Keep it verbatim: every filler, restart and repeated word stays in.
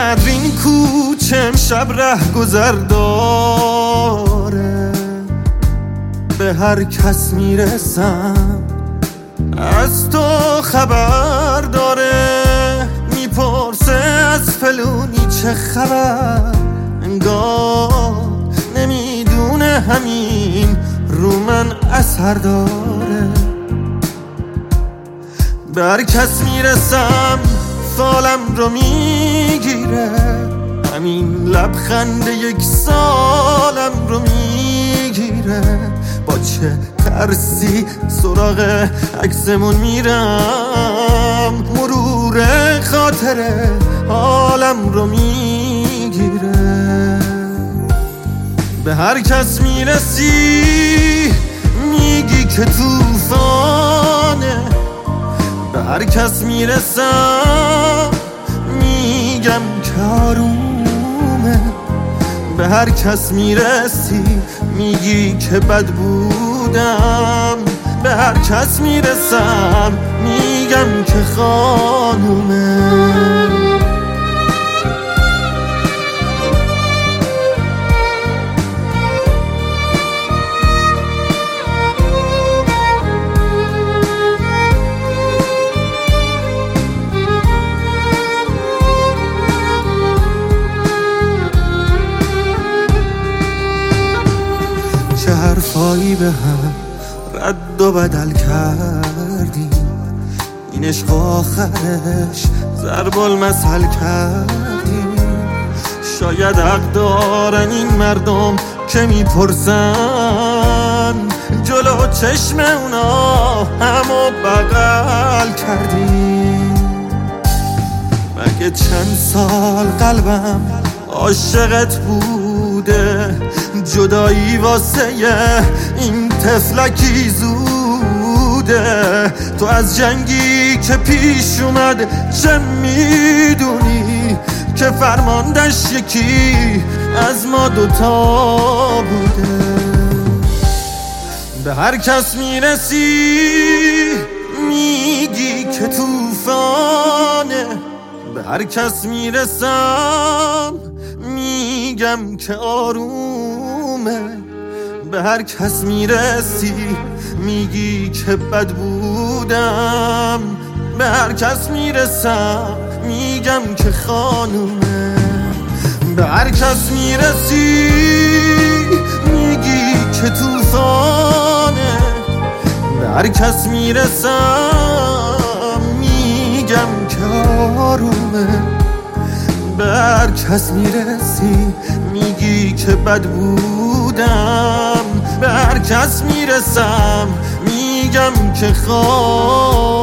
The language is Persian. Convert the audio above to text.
چقدر این کوچه امشب ره گذر داره، به هر کس میرسم از تو خبر داره. میپرسه از فلونی چه خبر، انگار نمیدونه همین رو من اثر داره. به هر کس میرسم سالم رو میگیره، همین لبخند یک سالم رو میگیره. با چه ترسی سراغ عکسمون میرم، مرور خاطره حالم رو میگیره. به هر کس میرسی میگی که توفانه، به هر کس میرسم میگم که آرومه. به هر کس میرسی میگی که بد بودم، به هر کس میرسم میگم که خانومه. چه حرفایی به هم رد و بدل کردیم، این عشق آخرش ضرب المثل کردیم. شاید حق دارن این مردم که میپرسن، جلو چشم اونا همو بغل کردیم. مگه چند سال قلبم عاشقت بوده، جدایی واسه این طفلکی زوده. تو از جنگی که پیش اومد چه میدونی، که فرماندش یکی از ما دوتا بوده. به هر کس میرسی میگی که توفانه، به هر کس میرسم میگم که آرومه. به هر کس میرسی میگی که بد بودم، به هر کس میرسم میگم که خانومه. به هر کس میرسی میگی که توفانه، به هر کس میرسم میگم که آرومه. به هر کس میرسی میگی که بد بودم، به هر کس میرسم میگم که خواه